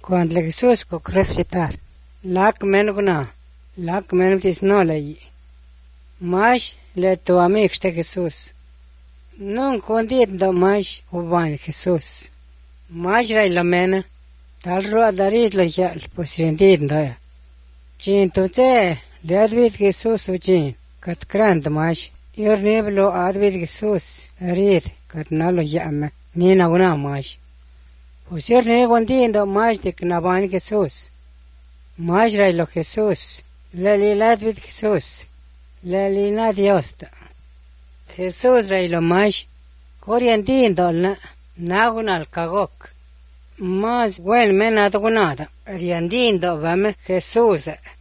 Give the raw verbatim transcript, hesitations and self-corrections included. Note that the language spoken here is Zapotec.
cuando le Jesús co resucitar. Lak men guna, lak men tis no lei. Mas le tu amic ste Jesús. Non condit do mas uban Jesús. Mas rai la mena, tal roa darit la yal posrendit ndoya. Chin tu te le advit Jesús uchin, kat krant mas. Yor neblo advit Jesús, arit kat nalo yame, nina guna mas. Pues yor ne gondin do mas dik naban Jesús. Mas rai lo Jesús, le li advit Jesús, le li na Dios ta. Jesús rai lo mas, coriandin do na, nagunal kagok. Mas buen mena do gunada, riandin do vame Jesús.